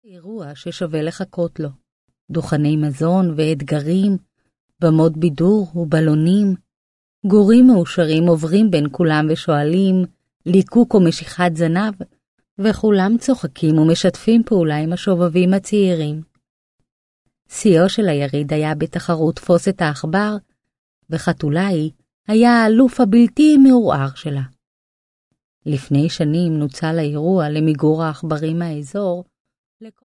אירוע ששווה לחכות לו. דוכני מזון ואתגרים, במות בידור ובלונים. גורים מאושרים עוברים בין כולם ושואלים, ליקוק או משיכת זנב, וכולם צוחקים ומשתפים פעולה עם השובבים הצעירים. שיאו של היריד היה בתחרות תפוס את העכבר, וחתולאי היה האלוף הבלתי מעורער שלה. לפני שנים נוצל האירוע למיגור העכברים מהאזור,